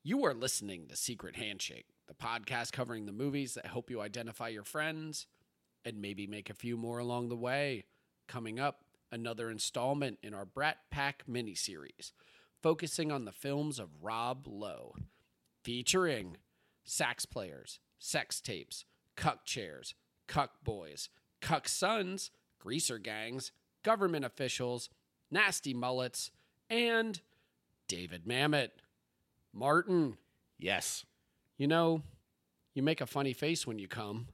You are listening to Secret Handshake, the podcast covering the movies that help you identify your friends and maybe make a few more along the way. Coming up, another installment in our Brat Pack miniseries, focusing on the films of Rob Lowe, featuring sax players, sex tapes, cuck chairs, cuck boys, cuck sons, greaser gangs, government officials, nasty mullets, and David Mamet. Martin. Yes. You know, you make a funny face when you come.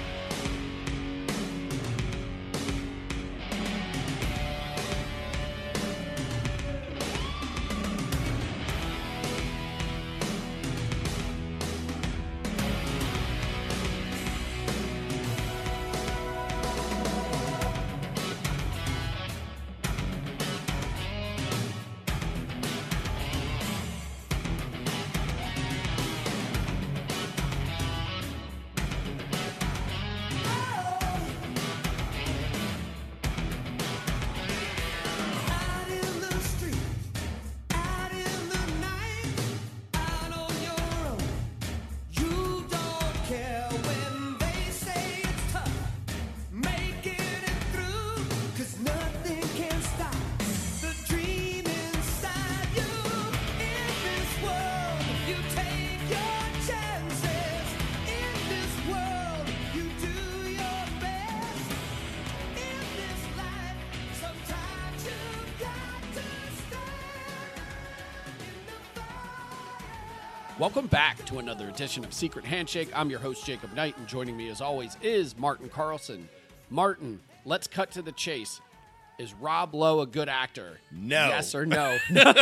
Welcome back to another edition of Secret Handshake. I'm your host, Jacob Knight, and joining me as always is Martin Carlson. Martin, let's cut to the chase. Is Rob Lowe a good actor? No. Yes or no?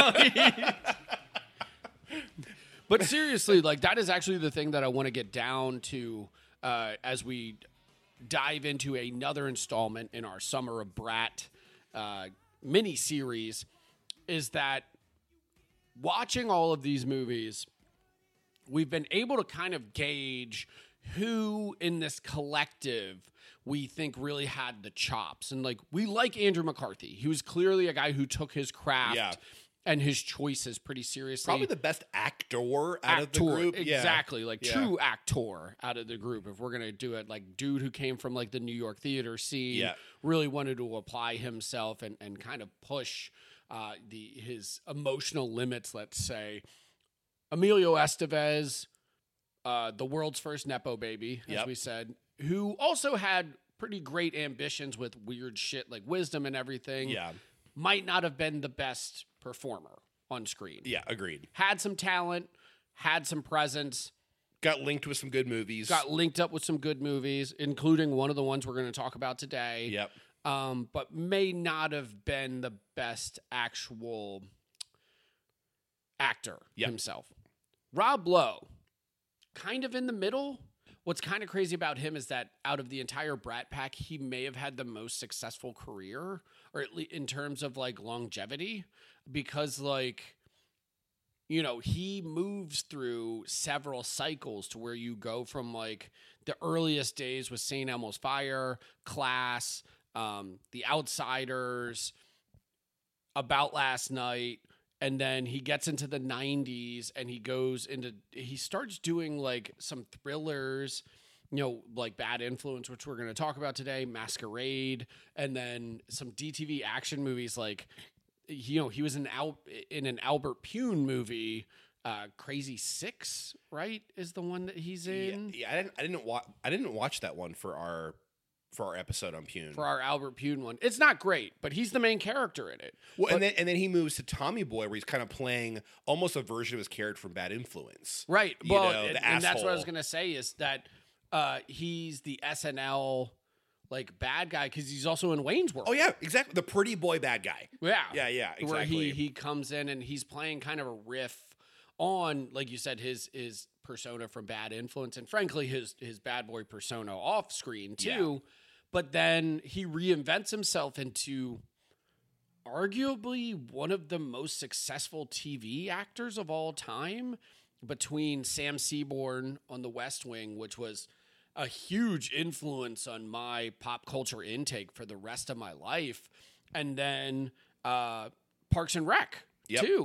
But seriously, like, that is actually the thing that I want to get down to as we dive into another installment in our Summer of Brat mini-series, is that watching all of these movies, we've been able to kind of gauge who in this collective we think really had the chops. And, like, we like Andrew McCarthy. He was clearly a guy who took his craft and his choices pretty seriously. Probably the best actor out of the group. Exactly. Like, true actor out of the group. If we're going to do it, like, dude who came from, like, the New York theater scene, really wanted to apply himself and kind of push his emotional limits, let's say. Emilio Estevez, the world's first Nepo baby, as we said, who also had pretty great ambitions with weird shit like wisdom and everything, might not have been the best performer on screen. Yeah, agreed. Had some talent, had some presence. Got linked with some good movies. Got linked up with some good movies, including one of the ones we're going to talk about today. Yep. But may not have been the best actual actor himself. Rob Lowe, kind of in the middle. What's kind of crazy about him is that out of the entire Brat Pack, he may have had the most successful career, or at least in terms of, like, longevity, because, like, you know, he moves through several cycles to where you go from, like, the earliest days with St. Elmo's Fire, Class, The Outsiders, About Last Night. And then he gets into the 90s and he starts doing, like, some thrillers, you know, like Bad Influence, which we're going to talk about today, Masquerade, and then some DTV action movies like, you know, he was in an Albert Pune movie, Crazy Six, right, is the one that he's in? Yeah, I didn't watch that one for our episode on Pune. For our Albert Pune one. It's not great, but he's the main character in it. Well, and then he moves to Tommy Boy, where he's kind of playing almost a version of his character from Bad Influence. Right. You well, know, and that's what I was going to say is that he's the SNL, like, bad guy, because he's also in Wayne's World. Oh, yeah, exactly. The pretty boy bad guy. Yeah. Yeah, exactly. Where he comes in and he's playing kind of a riff on, like you said, his persona from Bad Influence, and frankly, his bad boy persona off screen, too. Yeah. But then he reinvents himself into arguably one of the most successful TV actors of all time, between Sam Seaborn on The West Wing, which was a huge influence on my pop culture intake for the rest of my life, and then Parks and Rec, too,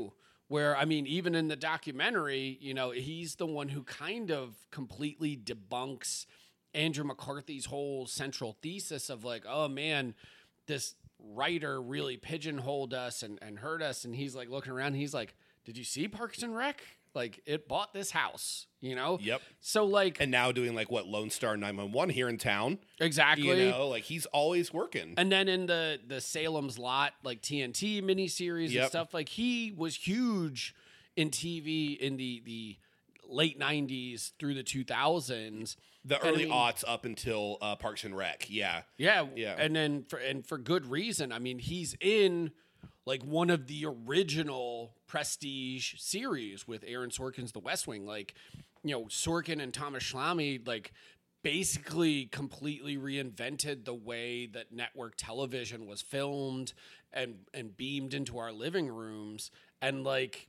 Where, I mean, even in the documentary, you know, he's the one who kind of completely debunks Andrew McCarthy's whole central thesis of like, oh man, this writer really pigeonholed us and hurt us. And he's like looking around, and he's like, did you see Parks and Rec? Like, it bought this house, you know? Yep. So, like... And now doing, like, what, Lone Star 911 here in town. Exactly. You know, like, he's always working. And then in the Salem's Lot, like, TNT miniseries and stuff, like, he was huge in TV in the late 90s through the 2000s. The early aughts up until Parks and Rec, yeah. Yeah. And then, for good reason. I mean, he's in... like one of the original prestige series with Aaron Sorkin's The West Wing. Like, you know, Sorkin and Thomas Schlamme, like, basically completely reinvented the way that network television was filmed and beamed into our living rooms. And, like,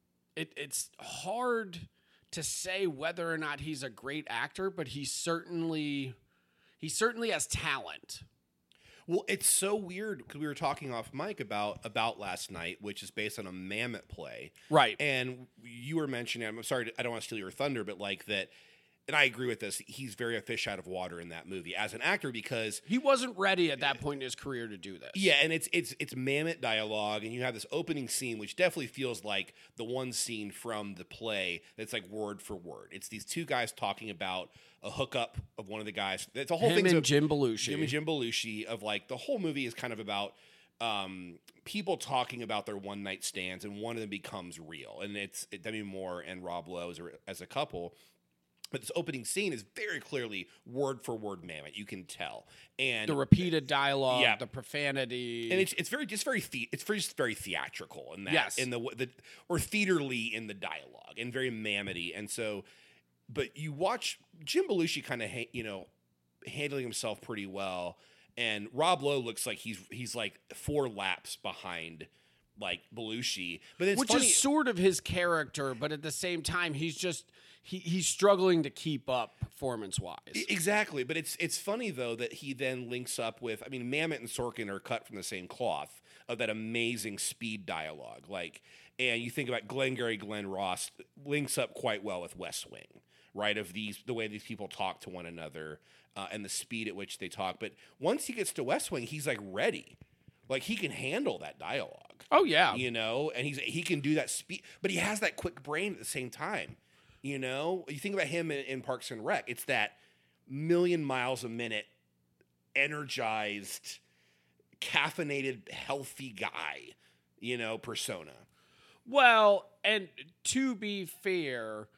it's hard to say whether or not he's a great actor, but he certainly has talent. Well, it's so weird because we were talking off mic about Last Night, which is based on a Mammoth play. Right. And you were mentioning, I'm sorry, I don't want to steal your thunder, but like that, and I agree with this, he's very a fish out of water in that movie as an actor because... he wasn't ready at that point in his career to do this. Yeah, and it's Mammoth dialogue, and you have this opening scene, which definitely feels like the one scene from the play that's like word for word. It's these two guys talking about a hookup of one of the guys. It's a whole thing. Jim Belushi. Him and Jim Belushi of like the whole movie is kind of about people talking about their one night stands, and one of them becomes real. And it's Demi Moore and Rob Lowe as a couple. But this opening scene is very clearly word for word Mammoth. You can tell, and the repeated dialogue, the profanity, and it's very theatrical in that, yes, in the or theaterly in the dialogue, and very Mammoth-y. And so, but you watch Jim Belushi kind of handling himself pretty well, and Rob Lowe looks like he's like 4 laps behind like Belushi, but it's which funny. is sort of his character, but at the same time he's just he's struggling to keep up performance-wise. Exactly, but it's funny though that he then links up with, I mean, Mammoth and Sorkin are cut from the same cloth of that amazing speed dialogue. Like, and you think about Glenn Ross links up quite well with West Wing, right? Of the way these people talk to one another and the speed at which they talk. But once he gets to West Wing, he's like ready. Like he can handle that dialogue. Oh yeah, you know, and he can do that speed, but he has that quick brain at the same time. You know, you think about him in Parks and Rec. It's that million miles a minute, energized, caffeinated, healthy guy, you know, persona. Well, and to be fair,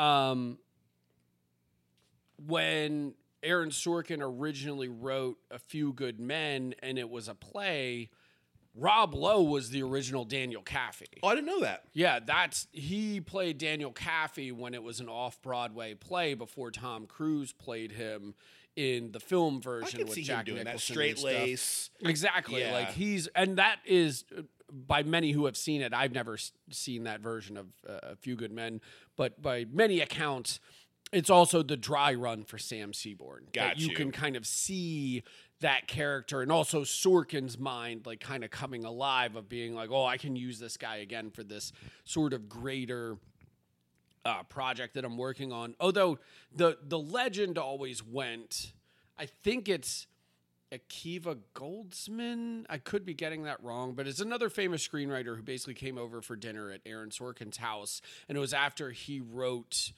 when Aaron Sorkin originally wrote A Few Good Men and it was a play, Rob Lowe was the original Daniel Kaffee. Oh, I didn't know that. Yeah, he played Daniel Kaffee when it was an off-Broadway play before Tom Cruise played him in the film version with Jack Nicholson. That straight lace. Exactly. Yeah. Like and that is by many who have seen it. I've never seen that version of A Few Good Men, but by many accounts, it's also the dry run for Sam Seaborn. Got you can kind of see that character, and also Sorkin's mind like kind of coming alive of being like, oh, I can use this guy again for this sort of greater project that I'm working on. Although the legend always went, I think it's Akiva Goldsman. I could be getting that wrong, but it's another famous screenwriter who basically came over for dinner at Aaron Sorkin's house, and it was after he wrote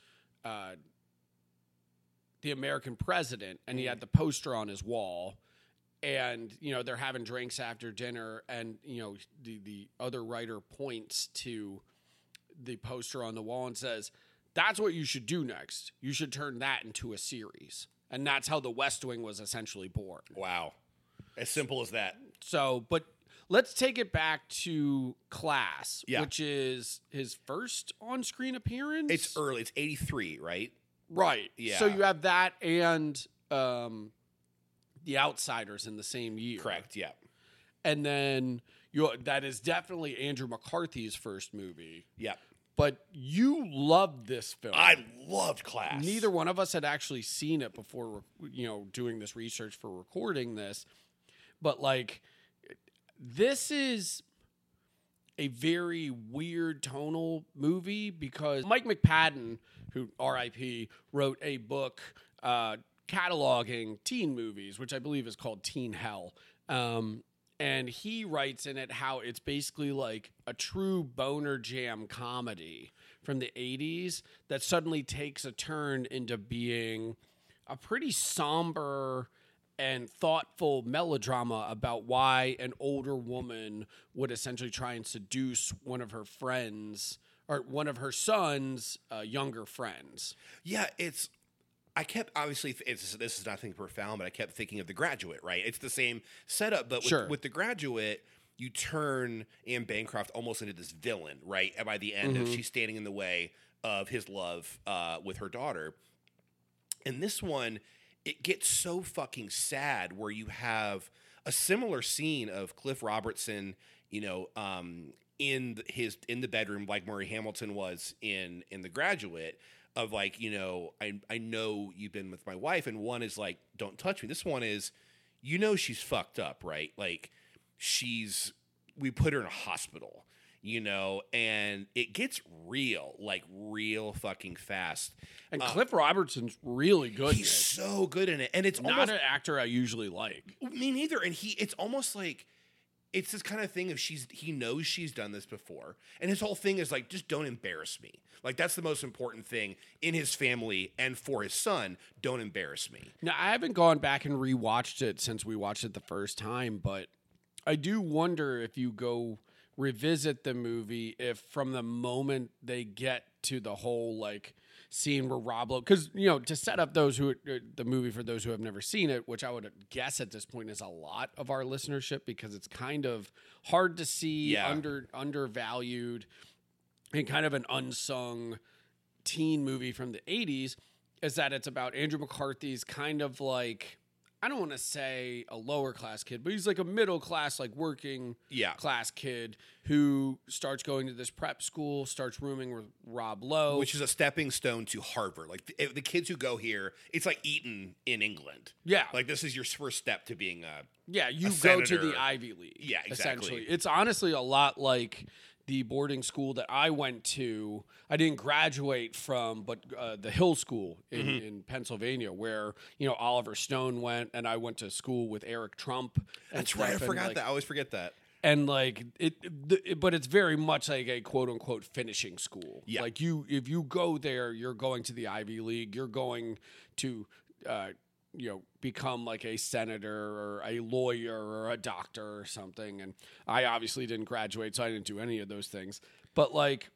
The American President, and he had the poster on his wall. And, you know, they're having drinks after dinner, and, you know, the other writer points to the poster on the wall and says, that's what you should do next. You should turn that into a series. And that's how The West Wing was essentially born. Wow. As simple as that. So, but let's take it back to Class, Yeah. which is his first on-screen appearance. It's early. It's 83, right? Right. Yeah. So you have that and The Outsiders in the same year. Correct, yeah. And then that is definitely Andrew McCarthy's first movie. Yeah. But you loved this film. I loved Class. Neither one of us had actually seen it before, you know, doing this research for recording this. But, like, this is a very weird tonal movie because Mike McPadden, who R.I.P., wrote a book cataloging teen movies, which I believe is called Teen Hell. And he writes in it how it's basically like a true boner jam comedy from the 80s that suddenly takes a turn into being a pretty somber and thoughtful melodrama about why an older woman would essentially try and seduce one of her friends or one of her son's younger friends. Yeah, I kept, obviously, this is nothing profound, but I kept thinking of The Graduate, right? It's the same setup, but with The Graduate, you turn Anne Bancroft almost into this villain, right? And by the end, she's standing in the way of his love with her daughter. And this one, it gets so fucking sad where you have a similar scene of Cliff Robertson, in the bedroom like Murray Hamilton was in The Graduate. Of like, I know you've been with my wife, and one is like, don't touch me. This one is, she's fucked up, right? Like, we put her in a hospital, and it gets real, like real fucking fast. And Cliff Robertson's really good. He's so good in it, and it's not an actor I usually like. Me neither. And it's almost like. It's this kind of thing of he knows she's done this before. And his whole thing is like, just don't embarrass me. Like, that's the most important thing in his family and for his son. Don't embarrass me. Now, I haven't gone back and rewatched it since we watched it the first time, but I do wonder if you go revisit the movie, if from the moment they get to the whole like scene where Rob Lowe, because to set up the movie for those who have never seen it, which I would guess at this point is a lot of our listenership because it's kind of hard to see, undervalued, and kind of an unsung teen movie from the 80s, is that it's about Andrew McCarthy's kind of like, I don't want to say a lower class kid, but he's like a middle class, like working class kid who starts going to this prep school, starts rooming with Rob Lowe. Which is a stepping stone to Harvard. Like the kids who go here, it's like Eton in England. Yeah. Like this is your first step to being you go go to the Ivy League. Yeah, exactly. Essentially. It's honestly a lot like the boarding school that I went to. I didn't graduate from, but the Hill School in Pennsylvania, where Oliver Stone went, and I went to school with Eric Trump. That's right. I forgot that. I always forget that. And like but it's very much like a quote unquote finishing school. Yeah. Like if you go there, you're going to the Ivy League. You're going to become like a senator or a lawyer or a doctor or something. And I obviously didn't graduate, so I didn't do any of those things. But like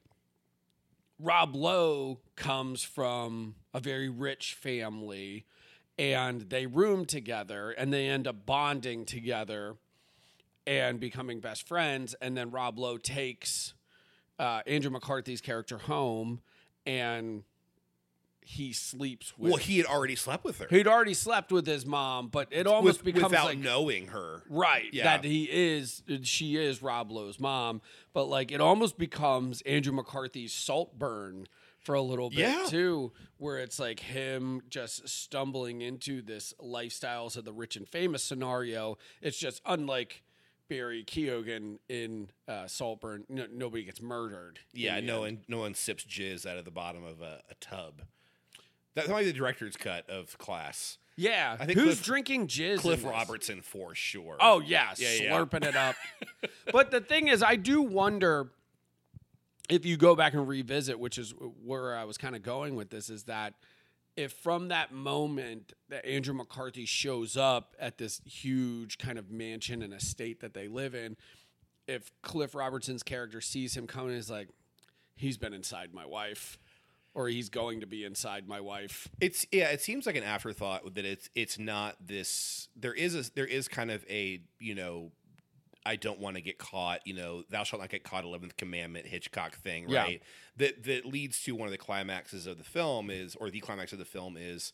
Rob Lowe comes from a very rich family, and they room together, and they end up bonding together and becoming best friends. And then Rob Lowe takes Andrew McCarthy's character home, and he sleeps with. Well, he had already slept with her. He'd already slept with his mom, but it almost becomes without like, knowing her, right? Yeah. That she is Rob Lowe's mom, but like it almost becomes Andrew McCarthy's Saltburn for a little bit too, where it's like him just stumbling into this lifestyles of the rich and famous scenario. It's just unlike Barry Keoghan in Saltburn. Nobody gets murdered. Yeah, no one sips jizz out of the bottom of a tub. That might be the director's cut of Class. Yeah, I think who's drinking jizz? Cliff Robertson for sure. Oh yeah, slurping it up. But the thing is, I do wonder if you go back and revisit, which is where I was kind of going with this, is that if from that moment that Andrew McCarthy shows up at this huge kind of mansion and estate that they live in, if Cliff Robertson's character sees him coming, is like, he's been inside my wife, or he's going to be inside my wife. It seems like an afterthought that it's not this. There is kind of a I don't want to get caught. Thou shalt not get caught. 11th commandment Hitchcock thing, right? Yeah. That leads to one of the climaxes of the film the climax of the film is,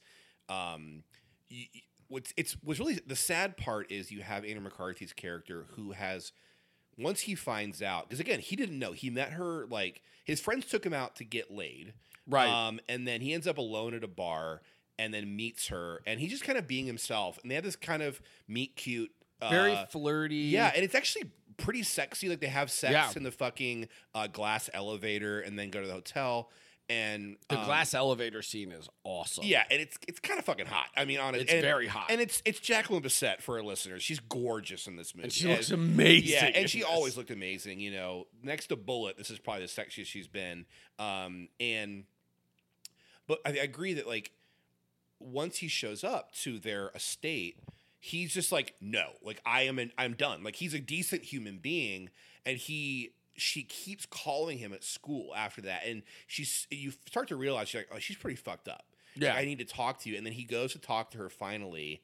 what's really the sad part is you have Andrew McCarthy's character who has. Once he finds out, because again, he didn't know. He met her, like, his friends took him out to get laid. Right. And then he ends up alone at a bar and then meets her. And he's just kind of being himself. And they have this kind of meet cute. Very flirty. Yeah, and it's actually pretty sexy. Like they have sex Yeah. in the fucking glass elevator and then go to the hotel. And The glass elevator scene is awesome. yeah, and it's kind of fucking hot. I mean, honestly, It's very hot. and it's Jacqueline Bisset for our listeners. She's gorgeous in this movie, And she looks amazing. Yeah, in and she this. always looked amazing. You know, next to Bullet, this is probably the sexiest she's been. But I agree that like once he shows up to their estate, he's just like, no, like I'm done. Like he's a decent human being, and she keeps calling him at school after that, and you start to realize she's like, oh, she's pretty fucked up. Yeah. Like, I need to talk to you, and then he goes to talk to her finally,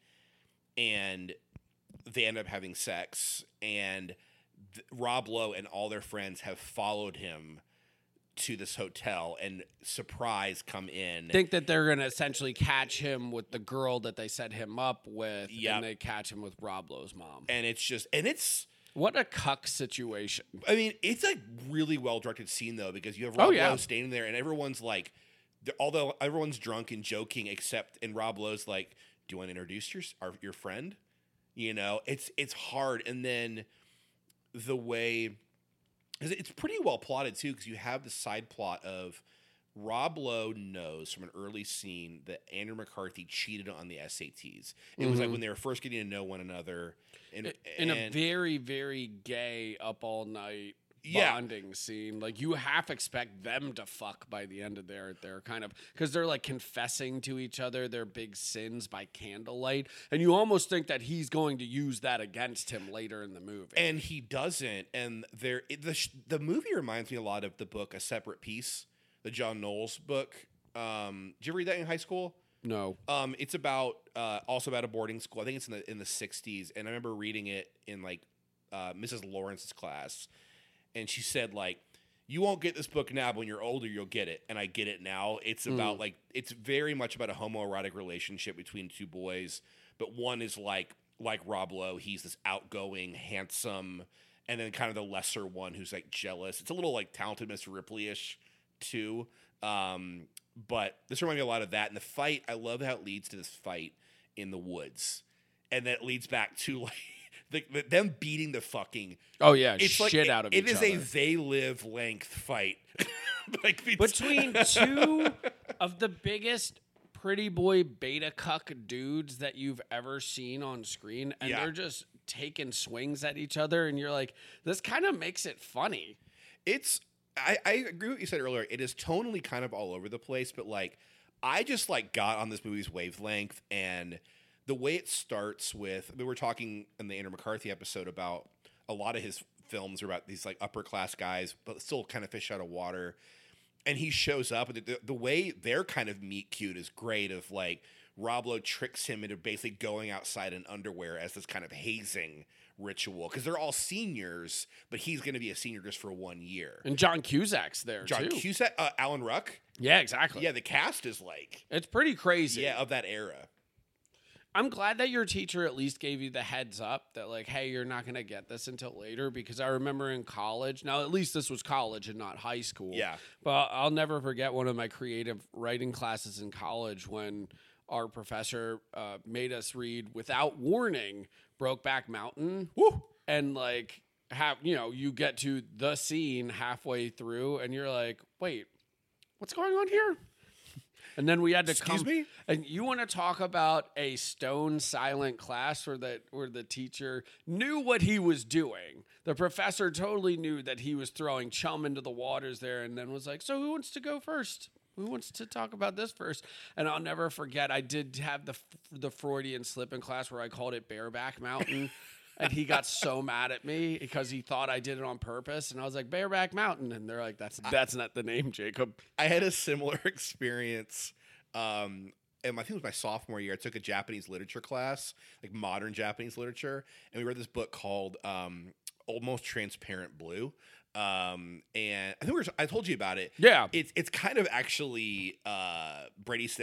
and they end up having sex, and Rob Lowe and all their friends have followed him to this hotel and surprise come in. Think that they're going to essentially catch him with the girl that they set him up with, Yep. and they catch him with Rob Lowe's mom. And it's What a cuck situation. I mean, it's a really well directed scene though, because you have Oh, Rob yeah. Lowe standing there and everyone's like, although everyone's drunk and joking, and Rob Lowe's like, do you want to introduce your friend? You know, it's hard. And then the way, 'cause it's pretty well plotted too, because you have the side plot of Rob Lowe knows from an early scene that Andrew McCarthy cheated on the SATs. It was like when they were first getting to know one another. In a very, very gay up all night Yeah. bonding scene. Like you half expect them to fuck by the end of their kind of, because they're like confessing to each other their big sins by candlelight, and you almost think that he's going to use that against him later in the movie. And he doesn't. And the movie reminds me a lot of the book A Separate Piece, the John Knowles book. Did you ever read that in high school? No. It's about also about a boarding school. I think it's in the 60s, and I remember reading it in like Mrs. Lawrence's class, and she said like, you won't get this book now, but when you're older you'll get it. And I get it now. It's about like, it's very much about a homoerotic relationship between two boys, but one is like Rob Lowe, he's this outgoing, handsome, and then kind of the lesser one who's like jealous. It's a little like Talented Mr. Ripley-ish too. But this reminds me a lot of that. And the fight, I love how it leads to this fight in the woods. And then it leads back to like them beating the fucking Oh yeah, it's shit out of each other. It is a they live length fight. Like Between two of the biggest pretty boy beta cuck dudes that you've ever seen on screen, and Yeah. they're just taking swings at each other, and you're like, this kind of makes it funny. I agree with what you said earlier. It is tonally kind of all over the place, but like I just like got on this movie's wavelength, and the way it starts with, I mean, we're talking in the Andrew McCarthy episode about a lot of his films are about these like upper class guys, but still kind of fish out of water. And he shows up, and the way they're kind of meet cute is great. Of like Rob Lowe tricks him into basically going outside in underwear as this kind of hazing ritual, because they're all seniors, but he's going to be a senior just for 1 year. And John Cusack's there John too. Cusack, Alan Ruck. Yeah, exactly. Yeah, the cast is like, It's pretty crazy. yeah, of that era. I'm glad that your teacher at least gave you the heads up that like, hey, you're not going to get this until later, because I remember in college, now at least this was college and not high school. Yeah. But I'll never forget one of my creative writing classes in college when our professor made us read without warning Brokeback Mountain. Woo! And like you get to the scene halfway through and you're like, wait, what's going on here? And then we had to Excuse me? And you want to talk about a stone silent class where the teacher knew what he was doing. The professor totally knew that he was throwing chum into the waters there, and then was like, so who wants to go first? Who wants to talk about this first? And I'll never forget, I did have the Freudian slip in class where I called it Bareback Mountain. And he got so mad at me because he thought I did it on purpose. And I was like, Bareback Mountain. And they're like, that's not the name, Jacob. I had a similar experience. And I think it was my sophomore year. I took a Japanese literature class, like modern Japanese literature, and we read this book called Almost Transparent Blue. And I think I told you about it. Yeah. It's kind of actually Bret Easton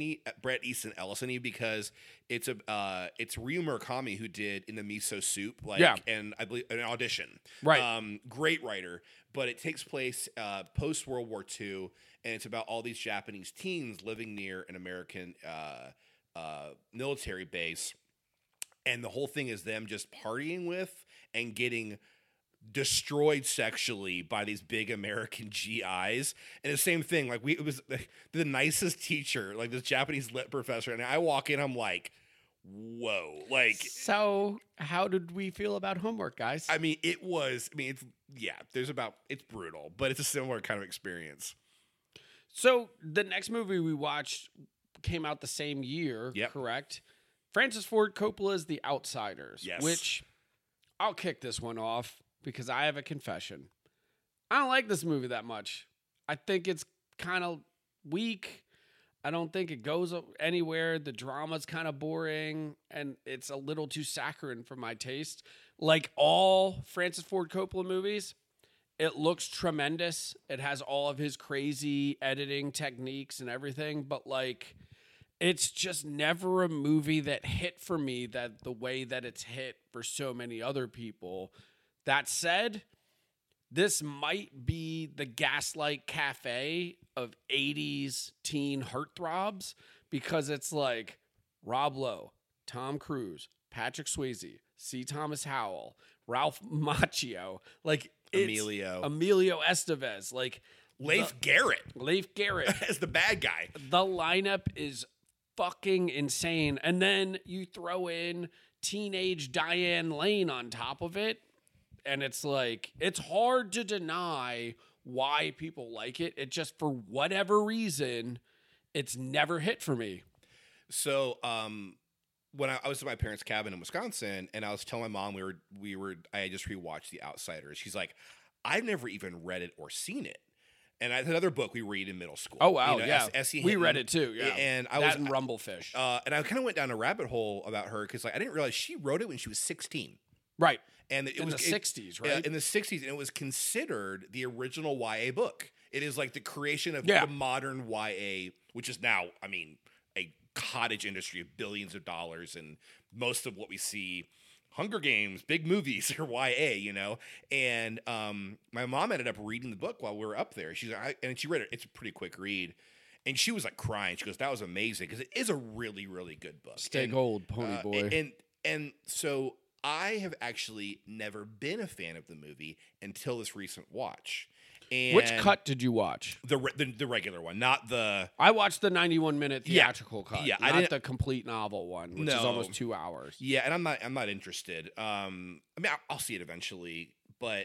Ellison-y because it's Ryu Murakami who did In the Miso Soup, and I believe an Audition. Right. Great writer, but it takes place post World War II, and it's about all these Japanese teens living near an American military base, and the whole thing is them just partying with and getting destroyed sexually by these big American GIs. And the same thing, like it was the nicest teacher, like this Japanese lit professor. And I walk in, I'm like, whoa. Like, so how did we feel about Homework, guys? it's brutal, but it's a similar kind of experience. So the next movie we watched came out the same year, correct? Francis Ford Coppola's The Outsiders, which I'll kick this one off because I have a confession. I don't like this movie that much. I think it's kind of weak. I don't think it goes anywhere. The drama's kind of boring, and it's a little too saccharine for my taste. Like all Francis Ford Coppola movies, it looks tremendous. It has all of his crazy editing techniques and everything, but like it's just never a movie that hit for me that the way that it's hit for so many other people. That said, this might be the Gaslight Cafe of 80s teen heartthrobs because it's like Rob Lowe, Tom Cruise, Patrick Swayze, C. Thomas Howell, Ralph Macchio, like Emilio Estevez, like Leif Garrett as the bad guy. The lineup is fucking insane. And then you throw in teenage Diane Lane on top of it. And it's like, it's hard to deny why people like it. It just, for whatever reason, it's never hit for me. So, when I was at my parents' cabin in Wisconsin, and I was telling my mom I had just rewatched The Outsiders. She's like, I've never even read it or seen it. And it's another book we read in middle school. Oh wow, yeah, we read it too. Yeah, and I was in Rumblefish. And I kind of went down a rabbit hole about her because like I didn't realize she wrote it when she was 16. Right. And it was in the 60s, right? In the 60s, and it was considered the original YA book. It is like the creation of the modern YA, which is now, I mean, a cottage industry of billions of dollars, and most of what we see, Hunger Games, big movies, are YA, you know? And my mom ended up reading the book while we were up there. She's like, and she read it. It's a pretty quick read. And she was like crying. She goes, that was amazing, because it is a really, really good book. Stay gold, Pony Boy. And so I have actually never been a fan of the movie until this recent watch. And which cut did you watch? The regular one, not the. I watched the 91-minute theatrical cut. Yeah, not the complete novel one, which is almost 2 hours. Yeah, and I'm not interested. I mean, I'll see it eventually, but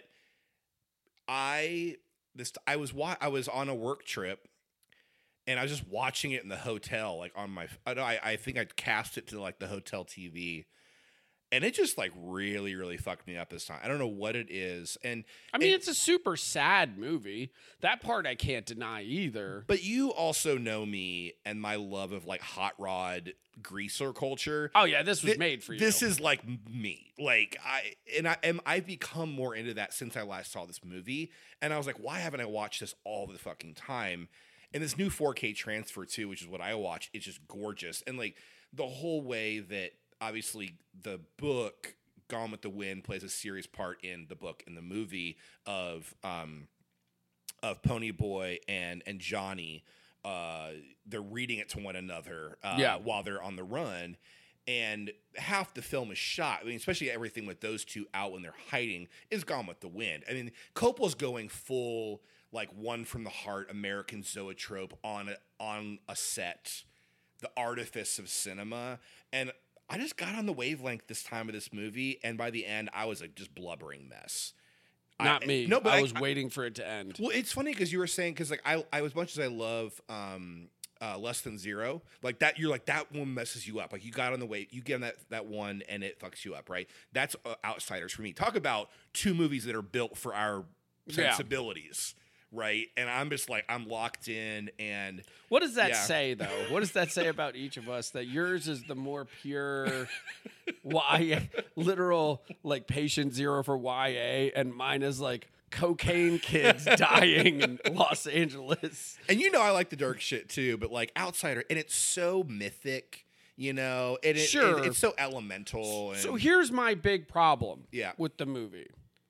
I was on a work trip, and I was just watching it in the hotel, like on my. I think I cast it to like the hotel TV. And it just like really, really fucked me up this time. I don't know what it is. And I mean, it's a super sad movie. That part I can't deny either. But you also know me and my love of like hot rod greaser culture. Oh yeah, this was made for you. This is like me. Like I've become more into that since I last saw this movie. And I was like, why haven't I watched this all the fucking time? And this new 4K transfer too, which is what I watch, it's just gorgeous. And like the whole way that obviously the book Gone with the Wind plays a serious part in the book and the movie of Pony Boy and Johnny. They're reading it to one another while they're on the run. And half the film is shot, I mean, especially everything with those two out when they're hiding, is Gone with the Wind. I mean, Coppola's going full, like, one from the heart American zoetrope on a set, the artifice of cinema. And I just got on the wavelength this time of this movie, and by the end, I was a just blubbering mess. Not me. No, but I was waiting for it to end. Well, it's funny because you were saying, because like I as much as I love Less Than Zero, like that, you're like that one messes you up. Like you got on the way, you get on that one, and it fucks you up, right? That's Outsiders for me. Talk about two movies that are built for our sensibilities. Right. And I'm just like, I'm locked in. And what does that say, though? What does that say about each of us? That yours is the more pure literal, like patient zero for YA, and mine is like cocaine kids dying in Los Angeles. And you know, I like the dark shit too, but like Outsider, and it's so mythic, you know, and it's so elemental. And so here's my big problem with the movie.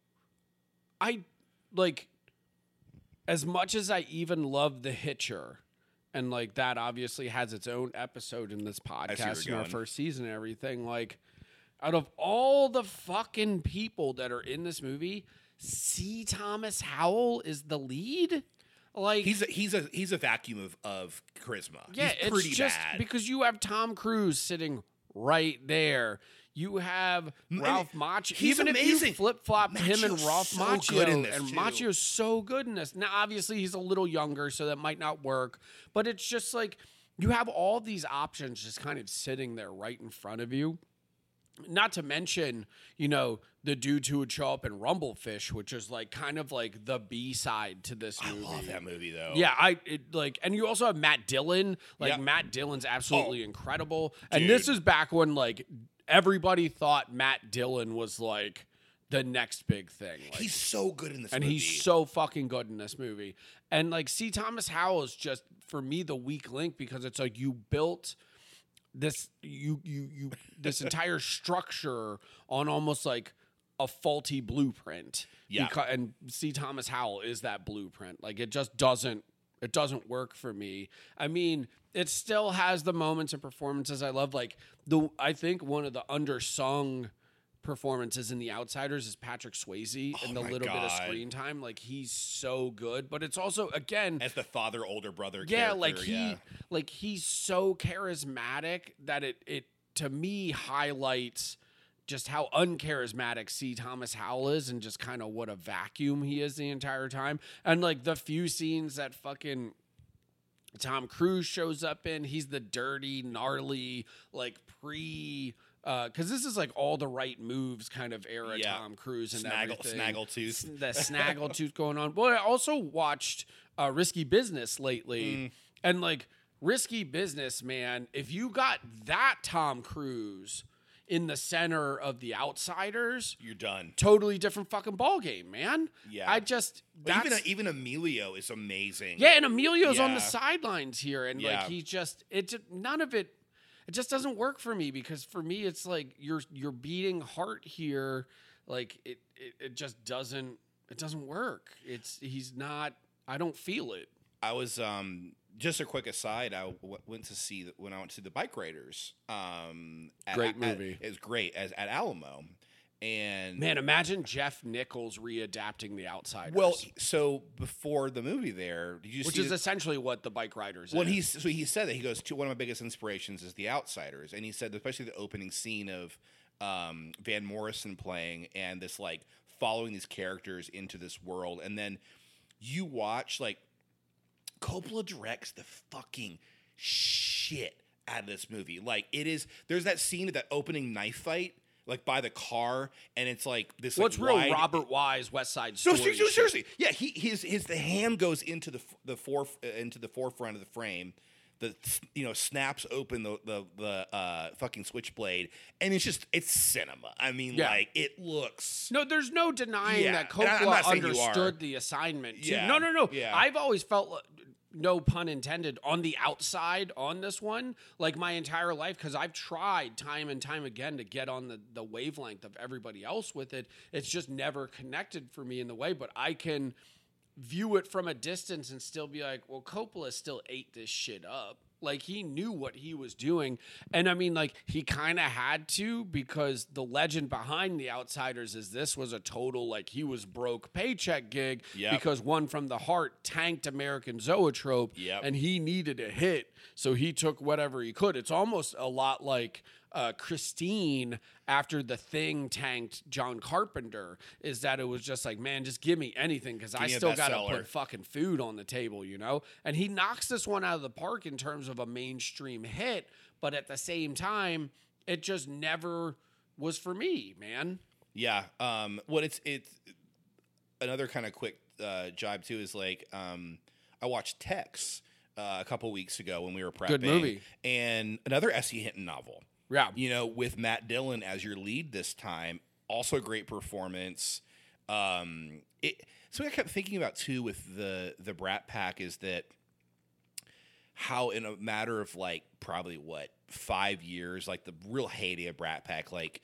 As much as I even love The Hitcher, and like that obviously has its own episode in this podcast in our first season and everything, like out of all the fucking people that are in this movie, C. Thomas Howell is the lead. Like he's a vacuum of charisma. yeah, he's pretty it's just bad. because you have Tom Cruise sitting right there. You have Ralph Macchio. He's Even amazing. if you flip-flop him and Macchio's Ralph so Macchio, good in this, and too. Macchio's so good in this. Now, obviously, he's a little younger, so that might not work. But it's just like you have all these options just kind of sitting there right in front of you. Not to mention, the dude who would show up in Rumblefish, which is like kind of like the B-side to this movie. I love that movie though. Yeah, and you also have Matt Dillon. Like Yep. Matt Dillon's absolutely incredible. dude. And this is back when like everybody thought Matt Dillon was like the next big thing. Like, He's so good in this and movie. he's so fucking good in this movie. And like C. Thomas Howell is just for me the weak link because it's like you built this this entire structure on almost like a faulty blueprint. Yeah. And C. Thomas Howell is that blueprint. Like it just doesn't work for me. I mean, it still has the moments and performances I love. Like I think one of the undersung performances in The Outsiders is Patrick Swayze and the my little bit of God. screen time. Like he's so good, but it's also again as the father older brother. yeah, character, like he's so charismatic that it to me highlights just how uncharismatic C. Thomas Howell is and just kind of what a vacuum he is the entire time. And like the few scenes that fucking Tom Cruise shows up in, he's the dirty, gnarly, like because this is like all the right moves kind of era Tom Cruise and everything. Snaggletooth. The snaggletooth going on. Well, I also watched Risky Business lately. And like Risky Business, man, if you got that Tom Cruise in the center of The Outsiders, You're done. totally different fucking ball game, man. Yeah. I just Even Emilio is amazing. yeah, and Emilio's on the Yeah. sidelines here, and Yeah. like none of it. It just doesn't work for me because for me it's like you're beating heart here, like it just doesn't work. He's not. I don't feel it. I was just a quick aside. I went to see when I went to the Bike Raiders. Great movie. It was great at Alamo, and Man, imagine Jeff Nichols readapting The Outsiders. well, so before the movie, did you which see is essentially what the Bike Riders. Well, is. he said that he goes to one of my biggest inspirations is The Outsiders, and he said especially the opening scene of Van Morrison playing and this like following these characters into this world, and then you watch like Coppola directs the fucking shit out of this movie. Like it is. There's that scene of that opening knife fight. Like by the car, and it's like this. What's like, real wide, Robert Wise West Side No, Story? shit. seriously. Yeah, his the hand goes into the forefront of the frame. Snaps open the fucking switchblade, and it's cinema. I mean, Yeah. like it looks. No, there's no denying Yeah, that and I'm Coppola not saying you understood are. the assignment. Too. Yeah, No. yeah. I've always felt, no pun intended, on the outside on this one, like my entire life, because I've tried time and time again to get on the wavelength of everybody else with it. It's just never connected for me in the way, but I can view it from a distance and still be like, well, Coppola still ate this shit up. Like he knew what he was doing. And I mean, like he kind of had to, because the legend behind The Outsiders is this was a total, like he was broke paycheck gig Yep. because One from the Heart tanked American Zoetrope Yep. and he needed a hit. So he took whatever he could. It's almost a lot like Christine after The Thing tanked John Carpenter, is that it was just like, man, just give me anything because I me a still got to bestseller. put fucking food on the table, And he knocks this one out of the park in terms of a mainstream hit, but at the same time, it just never was for me, man. Yeah. Well, it's another kind of quick jibe too is like I watched Tex a couple weeks ago when we were prepping. Good movie. And another S.E. Hinton novel. Yeah. With Matt Dillon as your lead this time. Also a great performance. Something I kept thinking about too with the Brat Pack is that how in a matter of like probably 5 years, like the real heyday of Brat Pack, like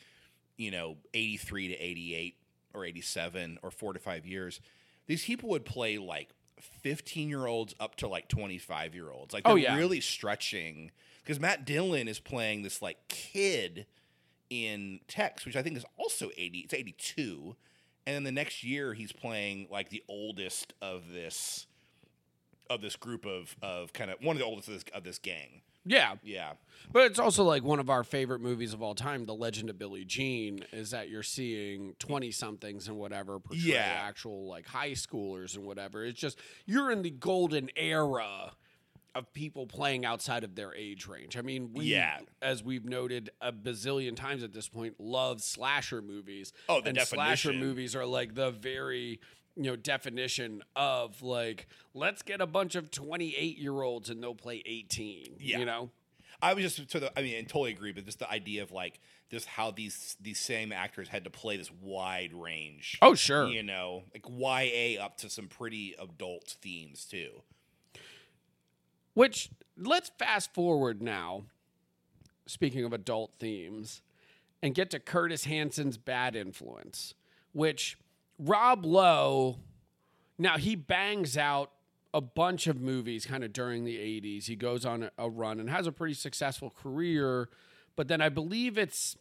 83 to 88 or 87 or 4 to 5 years, these people would play like 15-year-olds up to like 25-year-olds. Like they're really stretching, because Matt Dillon is playing this like kid in Tex, which I think is also 82. And then the next year, he's playing like the oldest of this group of kind of one of the oldest of this gang. Yeah. Yeah. But it's also like one of our favorite movies of all time, The Legend of Billie Jean, is that you're seeing 20-somethings and whatever portray actual like high schoolers and whatever. It's just you're in the golden era of people playing outside of their age range. I mean, as we've noted a bazillion times at this point, love slasher movies. Oh, the and definition. Slasher movies are like the very definition of like, let's get a bunch of 28-year-olds and they'll play 18. Yeah. I was just and totally agree, but just the idea of like just how these same actors had to play this wide range. Oh, sure. Like YA up to some pretty adult themes too. Which, let's fast forward now, speaking of adult themes, and get to Curtis Hanson's Bad Influence, which Rob Lowe, now he bangs out a bunch of movies kind of during the 80s. He goes on a run and has a pretty successful career, but then I believe it's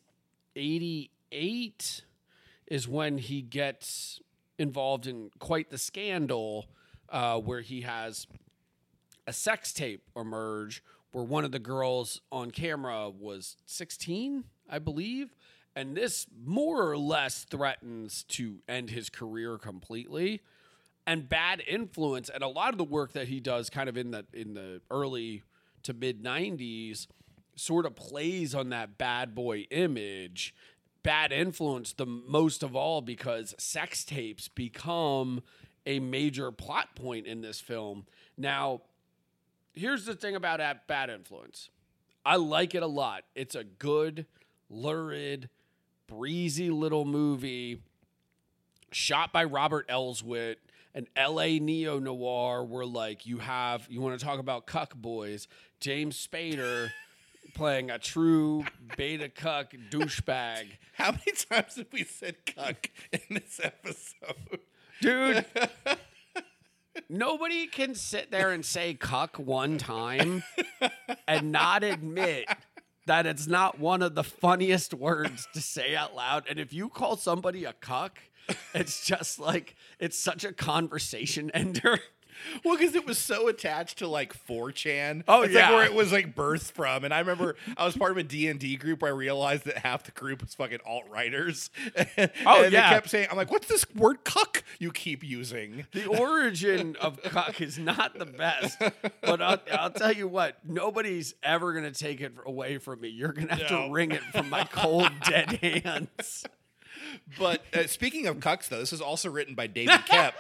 88 is when he gets involved in quite the scandal where he has a sex tape emerge where one of the girls on camera was 16, I believe. And this more or less threatens to end his career completely. And Bad Influence and a lot of the work that he does kind of in the early to mid 90s sort of plays on that bad boy image. Bad Influence the most of all because sex tapes become a major plot point in this film. Now, here's the thing about Bad Influence. I like it a lot. It's a good, lurid, breezy little movie shot by Robert Elswit, an LA neo-noir where like you want to talk about cuck boys, James Spader playing a true beta cuck douchebag. How many times have we said cuck in this episode? Dude. Nobody can sit there and say cuck one time and not admit that it's not one of the funniest words to say out loud. And if you call somebody a cuck, it's just like, it's such a conversation ender. Well, because it was so attached to like 4chan. Oh, it's yeah. like where it was like birthed from. And I remember I was part of a D&D group where I realized that half the group was fucking alt-writers. And they kept saying, I'm like, what's this word cuck you keep using? The origin of cuck is not the best. But I'll tell you what, nobody's ever going to take it away from me. You're going to have to wring it from my cold, dead hands. But speaking of cucks, though, this is also written by David Koepp.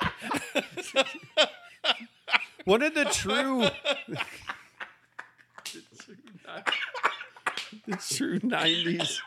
One of the true 90s.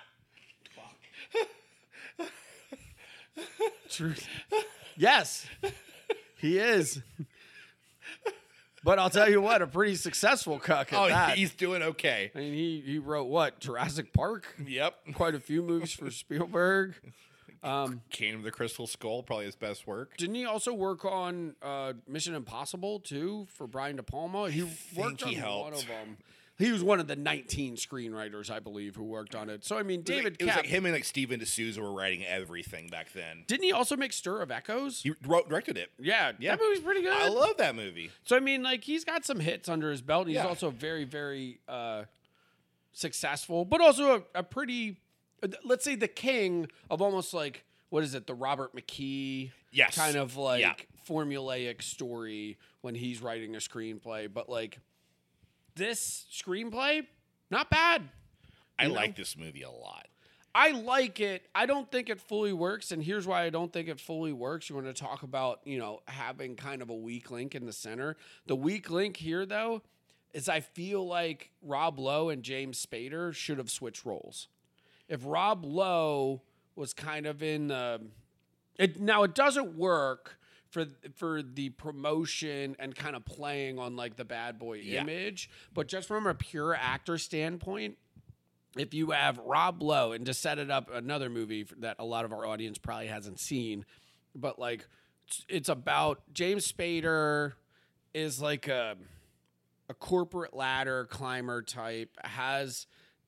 True. Yes, he is. But I'll tell you what, a pretty successal cuck at that. He's doing okay. I mean, he wrote what? Jurassic Park? Yep. Quite a few movies for Spielberg. Kingdom of the Crystal Skull, probably his best work. Didn't he also work on Mission Impossible, too, for Brian De Palma? He worked on one of them. He was one of the 19 screenwriters, I believe, who worked on it. So, I mean, David Koepp. It was like him and like Steven D'Souza were writing everything back then. Didn't he also make Stir of Echoes? He directed it. Yeah, that movie's pretty good. I love that movie. So, I mean, like, he's got some hits under his belt. He's also very, very successful, but also a pretty, let's say, the king of almost like, what is it, the Robert McKee kind of like formulaic story when he's writing a screenplay. But like this screenplay, not bad. I like this movie a lot. I like it. I don't think it fully works. And here's why I don't think it fully works. You want to talk about, having kind of a weak link in the center. The weak link here, though, is I feel like Rob Lowe and James Spader should have switched roles. If Rob Lowe was kind of in now it doesn't work for the promotion and kind of playing on like the bad boy image, but just from a pure actor standpoint, if you have Rob Lowe, and to set it up, another movie that a lot of our audience probably hasn't seen, but like it's about James Spader is like a corporate ladder climber type, has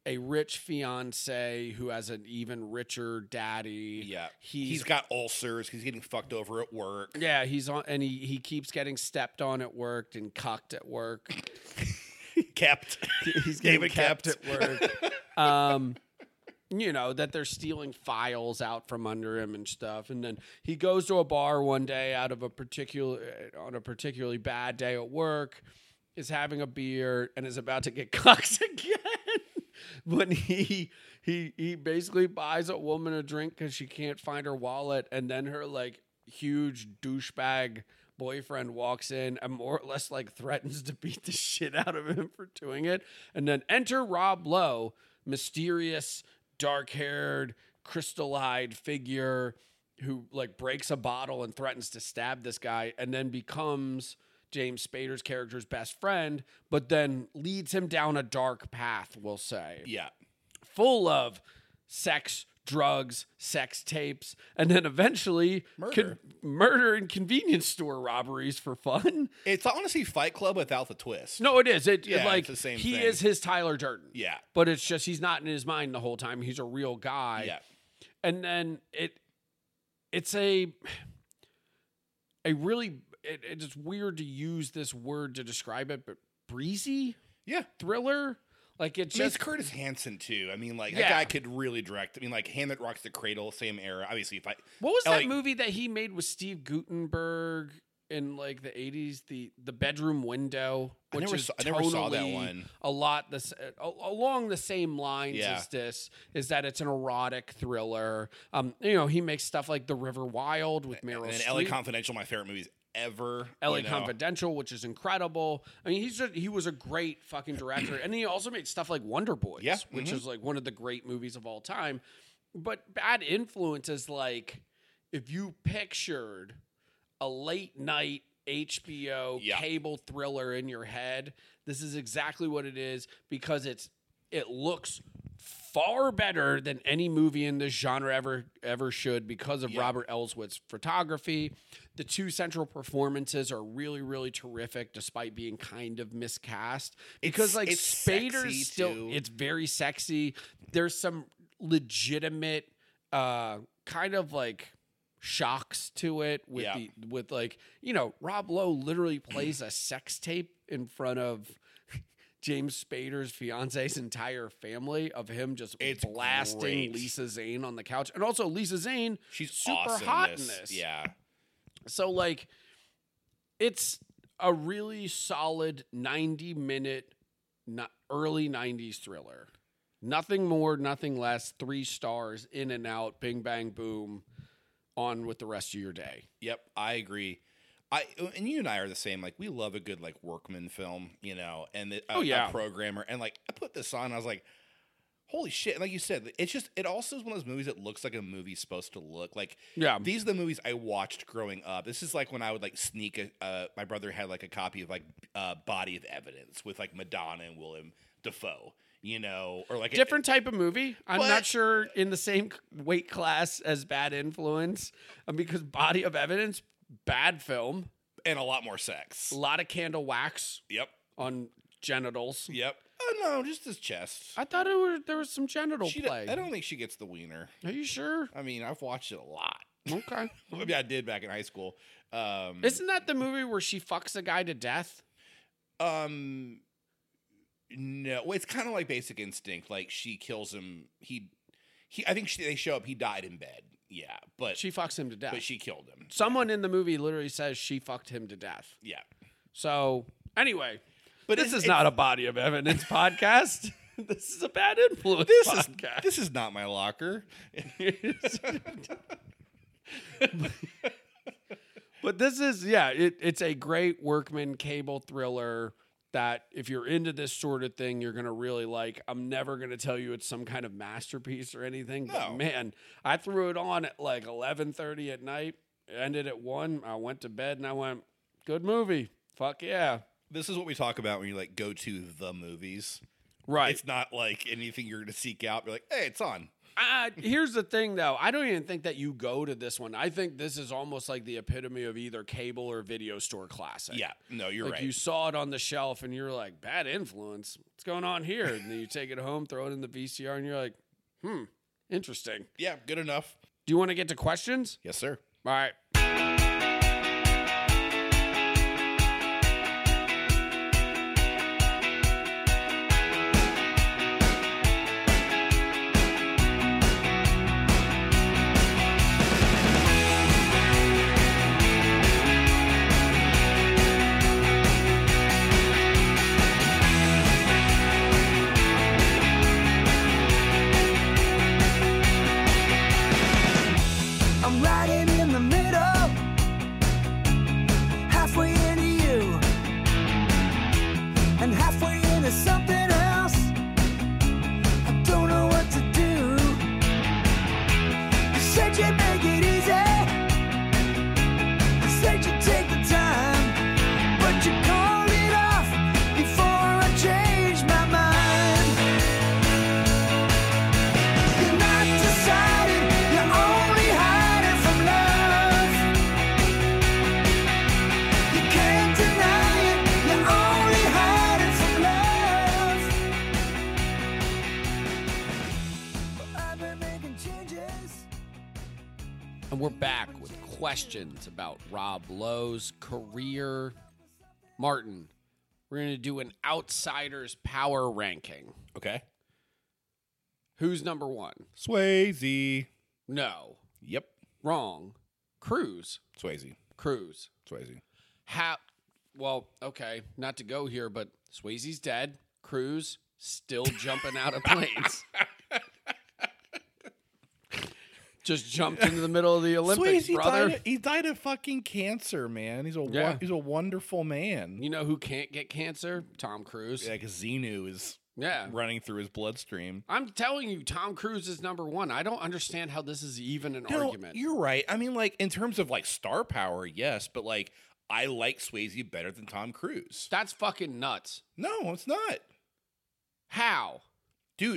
a rich fiance who has an even richer daddy. Yeah. He's He's got ulcers. He's getting fucked over at work. Yeah, he's on, and he keeps getting stepped on at work and cucked at work. Kept. He's getting David kept kept. at work. You know, that they're stealing files out from under him and stuff. And then he goes to a bar one day on a particularly bad day at work, is having a beer and is about to get cucked again. When he basically buys a woman a drink because she can't find her wallet, and then her like huge douchebag boyfriend walks in and more or less like threatens to beat the shit out of him for doing it. And then enter Rob Lowe, mysterious, dark-haired, crystal-eyed figure who like breaks a bottle and threatens to stab this guy, and then becomes James Spader's character's best friend, but then leads him down a dark path, we'll say. Yeah. Full of sex, drugs, sex tapes, and then eventually murder and convenience store robberies for fun. It's honestly Fight Club without the twist. No, it is. It Yeah, like it's the same he thing. is his Tyler Durden. Yeah. But it's just he's not in his mind the whole time. He's a real guy. Yeah. And then it's a really it's weird to use this word to describe it, but breezy Yeah. thriller. Like it's just It's Curtis Hanson too. I mean, like Yeah. that guy could really direct. I mean, like Hand That Rocks the Cradle, same era. Obviously, if I what was like- that movie that he made with Steve Gutenberg in like the 80s? The Bedroom Window, I which never is saw- I never saw that tonally one. a lot along the same lines Yeah. as this, is that it's an erotic thriller. You know, he makes stuff like The River Wild with Meryl and Streep. LA Confidential, my favorite movies ever. LA you know? Confidential, which is incredible. I mean, he was a great fucking director, and he also made stuff like Wonder Boys, Yeah, which is like one of the great movies of all time. But Bad Influence is like if you pictured a late night HBO Yeah. cable thriller in your head, this is exactly what it is, because it looks far better than any movie in this genre ever should because of Yeah. Robert Elswit's photography. The two central performances are really, really terrific, despite being kind of miscast. Because it's Spader's sexy, still, too. it's very sexy. There's some legitimate kind of like shocks to it with Yeah. with like, you know, Rob Lowe literally plays a sex tape in front of James Spader's fiance's entire family of him just It's blasting great. Lisa Zane on the couch. And also Lisa Zane, She's super awesome hot in in this. Yeah. So like it's a really solid 90-minute early 90s thriller. Nothing more, nothing less. 3 stars, in and out, bing bang boom, on with the rest of your day. Yep, I agree. And you and I are the same. Like, we love a good like workman film, you know, and a programmer. And like, I put this on, and I was like, holy shit! And like you said, it also is one of those movies that looks like a movie's supposed to look. Like, Yeah. these are the movies I watched growing up. This is like when I would like sneak my brother had like a copy of like Body of Evidence with like Madonna and Willem Dafoe, you know, or like Different type of movie. I'm But- not sure in the same weight class as Bad Influence, because Body of Evidence, bad film, and a lot more sex. a lot of candle wax Yep, on genitals. yep. Oh no, just his chest. I thought there was some genital play. I don't think she gets the wiener. Are you sure? I mean, I've watched it a lot. Okay. I mean, I did back in high school. Isn't that the movie where she fucks a guy to death? No, well, it's kind of like Basic Instinct. Like she kills him. I think they show up. He died in bed. Yeah, but She fucks him to death. but she killed him. Someone in the movie literally says she fucked him to death. Yeah, So anyway, but this is not a Body of Evidence podcast. This is a Bad Influence This podcast. this is not my locker. But this is, it's a great workman cable thriller that if you're into this sort of thing, you're going to really like. I'm never going to tell you it's some kind of masterpiece or anything, but No. man, I threw it on at like 11:30 at night, ended at 1. I went to bed and I went, good movie. Fuck yeah. This is what we talk about when you like go to the movies. Right. It's not like anything you're going to seek out. You're like, hey, it's on. Here's the thing, though. I don't even think that you go to this one. I think this is almost like the epitome of either cable or video store classic. Yeah, no, you're like right. You saw it on the shelf and you're like, bad influence. What's going on here? And then you take it home, throw it in the VCR, and you're like, interesting. Yeah, good enough. Do you want to get to questions? Yes, sir. All right. I'm riding in the middle, halfway into you, and halfway into something else. I don't know what to do. You said you'd make it easy, you said you'd take the time, but you called it off before I changed my mind. You're not deciding, you're only hiding from love. You can't deny it, you're only hiding from love. But I've been making changes. And we're back with questions about Rob Lowe's career. Martin, we're going to do an outsider's power ranking. Okay. Who's number one? Swayze. No. Yep. Wrong. Cruise. Swayze. Cruise. Swayze. Well, okay, not to go here, but Swayze's dead. Cruise still jumping out of planes. Just jumped into the middle of the Olympics, Swayze brother. he died of fucking cancer, man. He's a wonderful man. You know who can't get cancer? Tom Cruise. Yeah, because Xenu is Yeah. running through his bloodstream. I'm telling you, Tom Cruise is number one. I don't understand how this is even an No, argument. you're right. I mean, like, in terms of, like, star power, yes, but, like, I like Swayze better than Tom Cruise. That's fucking nuts. No, it's not. How? Dude,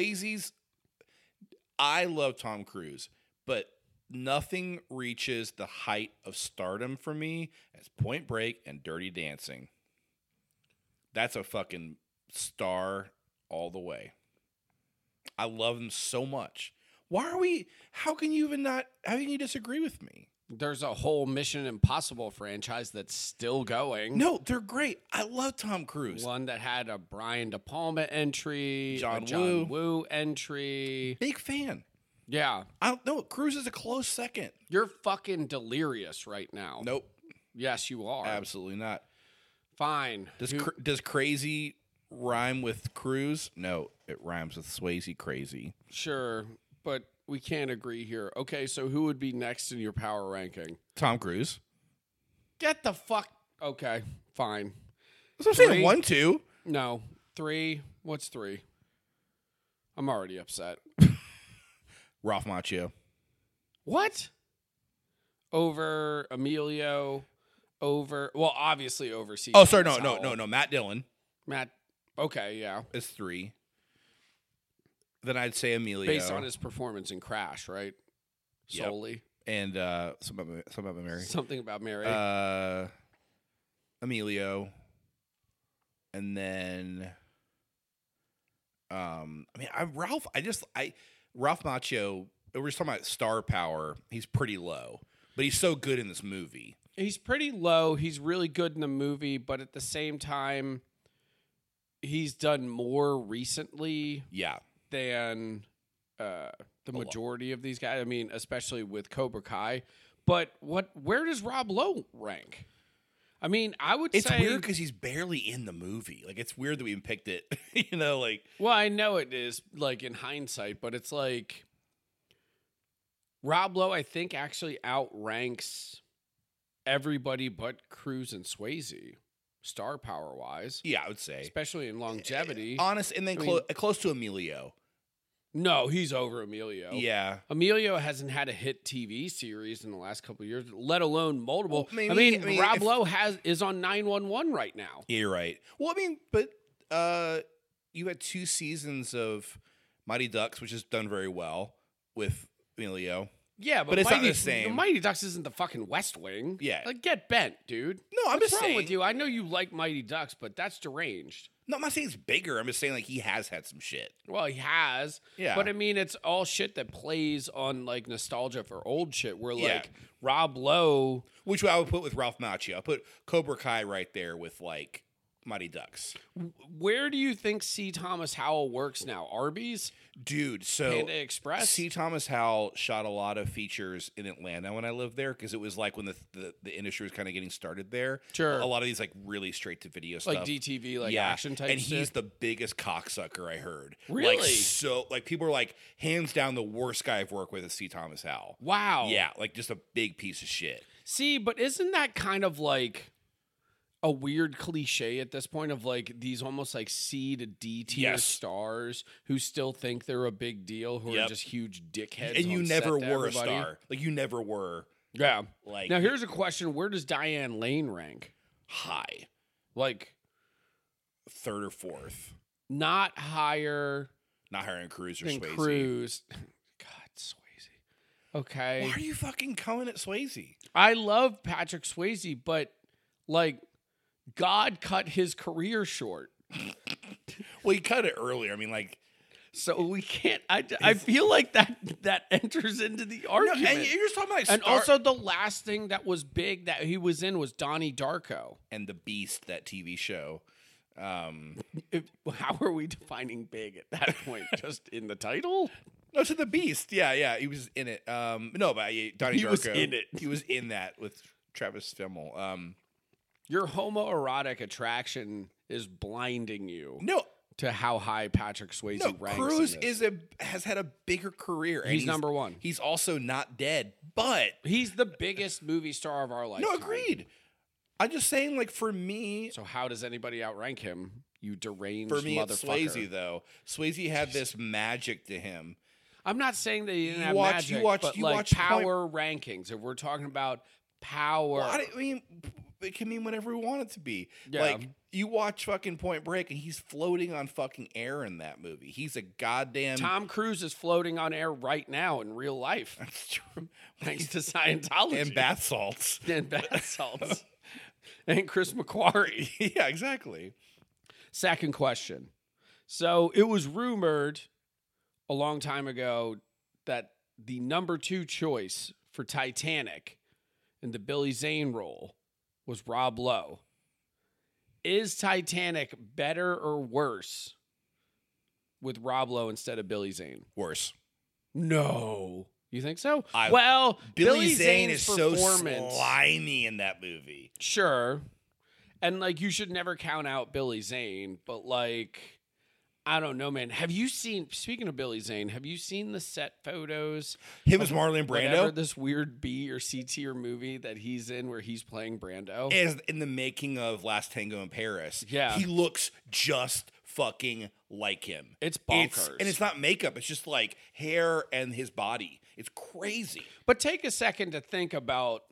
I love Tom Cruise, but nothing reaches the height of stardom for me as Point Break and Dirty Dancing. That's a fucking star all the way. I love him so much. How can you disagree with me? There's a whole Mission Impossible franchise that's still going. No, they're great. I love Tom Cruise. One that had a Brian De Palma entry, John a John Woo entry. Big fan. Yeah. I don't know. Cruise is a close second. You're fucking delirious right now. Nope. Yes, you are. Absolutely not. Fine. Does crazy rhyme with Cruise? No, it rhymes with Swayze crazy. Sure, but we can't agree here. Okay, so who would be next in your power ranking? Tom Cruise. Get the fuck. Okay, fine. That's what I'm saying. Three. 1, 2. No. 3. What's 3? I'm already upset. Ralph Macchio. What? Over Emilio, well, obviously over CJ. Oh, sorry, no. Matt Dillon Matt, okay, yeah. is 3. Then I'd say Emilio. Based on his performance in Crash, right? Yep. Solely. And something about Mary. Something about Mary. Emilio. And then Ralph Macchio, we're just talking about star power. He's pretty low, but he's so good in this movie. He's pretty low. He's really good in the movie, but at the same time, he's done more recently Yeah. than the majority of these guys. I mean, especially with Cobra Kai. But where does Rob Lowe rank? I mean, I would It's say weird because he's barely in the movie. Like, it's weird that we even picked it. Like. Well, I know it is, like, in hindsight, but it's like Rob Lowe, I think, actually outranks everybody but Cruise and Swayze, star power wise. Yeah, I would say. Especially in longevity. Honest, and then close to Emilio. No, he's over Emilio. Yeah. Emilio hasn't had a hit TV series in the last couple of years, let alone multiple. Well, I mean, Rob Lowe is on 911 right now. Yeah, you're right. Well, I mean, but you had 2 seasons of Mighty Ducks, which has done very well with Emilio. Yeah, But it's not the same. The Mighty Ducks isn't the fucking West Wing. Yeah. Like, get bent, dude. No, I'm What's just wrong saying. with you? I know you like Mighty Ducks, but that's deranged. No, I'm not saying it's bigger. I'm just saying like he has had some shit. Well, he has. Yeah. But I mean, it's all shit that plays on like nostalgia for old shit. Where Yeah. like Rob Lowe. Which I would put with Ralph Macchio. I'll put Cobra Kai right there with like Mighty Ducks. Where do you think C. Thomas Howell works now? Arby's? Dude, so Panda Express? C. Thomas Howell shot a lot of features in Atlanta when I lived there because it was like when the industry was kind of getting started there. Sure. A lot of these like really straight to video stuff. Like DTV, like yeah. action type and shit? he's the biggest cocksucker I heard. Really? Like so like people are like hands down the worst guy I've worked with is C. Thomas Howell. Wow. Yeah, like just a big piece of shit. See, but isn't that kind of like a weird cliche at this point of like these almost like C to D tier Yes. stars who still think they're a big deal, who are Yep. just huge dickheads? And you on never set to were a everybody? star. Like you never were Yeah. like Now here's a question: where does Diane Lane rank? high. Like, Third or fourth. not higher Not hiring Cruz or than Swayze. Cruz. God, Swayze. Okay. Why are you fucking calling it Swayze? I love Patrick Swayze, but like, God cut his career short. Well, he cut it earlier. I mean, like, So we can't. I feel like that enters into the no, argument. and you're just talking about like And Star- also, the last thing that was big that he was in was Donnie Darko. and the Beast, that TV show. How are we defining big at that point? Just in the title? No, so the Beast. Yeah, he was in it. No, but Donnie He Darko. was in it. He was in that with Travis Fimmel. Your homoerotic attraction is blinding you No, to how high Patrick Swayze no, ranks. Cruz in this. has had a bigger career. And He's number one. He's also not dead, but He's the biggest movie star of our lifetime. no, agreed. I'm just saying, like for me, So how does anybody outrank him? You deranged it's motherfucker. Swayze though. Swayze had this magic to him. I'm not saying that he didn't You have watch- magic, you watch- but you like watch power rankings. If we're talking about power, Well, I mean, it can mean whatever we want it to be. Yeah. Like you watch fucking Point Break, and he's floating on fucking air in that movie. He's a goddamn. Tom Cruise is floating on air right now in real life, That's true. thanks to Scientology And bath salts. and bath salts, and Chris McQuarrie. Yeah, exactly. Second question. So it was rumored a long time ago that the number 2 choice for Titanic in the Billy Zane role was Rob Lowe. Is Titanic better or worse with Rob Lowe instead of Billy Zane? Worse. No. You think so? I- well, Billy Zane Zane's is so performance, slimy in that movie. Sure. And like you should never count out Billy Zane, but like I don't know, man. Have you seen, speaking of Billy Zane, have you seen the set photos? Him as Marlon Whatever Brando this weird B or C tier movie that he's in where he's playing Brando. is in the making of Last Tango in Paris. Yeah. He looks just fucking like him. It's bonkers. And it's not makeup. It's just like hair and his body. It's crazy. But take a second to think about,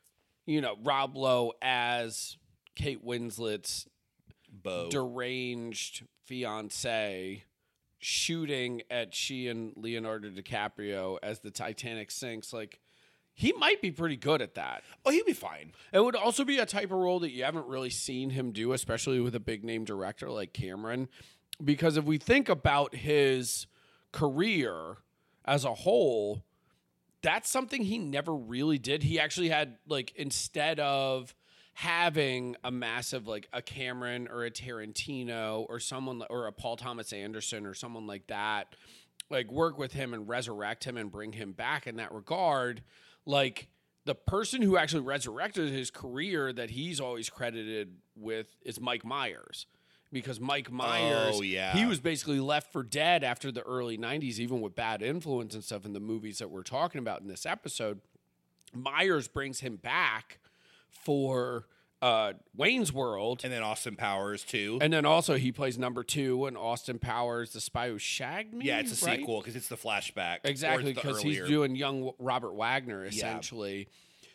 Rob Lowe as Kate Winslet's Bo. deranged fiance shooting at she and Leonardo DiCaprio as the Titanic sinks. Like, he might be pretty good at that. Oh, he'd be fine. It would also be a type of role that you haven't really seen him do, especially with a big name director like Cameron. Because if we think about his career as a whole, that's something he never really did. He actually had, like, instead of having a massive, like, a Cameron or a Tarantino or someone, or a Paul Thomas Anderson or someone like that, like, work with him and resurrect him and bring him back in that regard, like, the person who actually resurrected his career that he's always credited with is Mike Myers. Because Mike Myers, Oh, yeah. he was basically left for dead after the early 90s, even with Bad Influence and stuff in the movies that we're talking about in this episode. Myers brings him back for Wayne's World. And then Austin Powers, too. And then also he plays number 2 in Austin Powers, The Spy Who Shagged Me. Yeah, it's a right? sequel because it's the flashback. Exactly, or it's the because he's earlier. doing young Robert Wagner, essentially.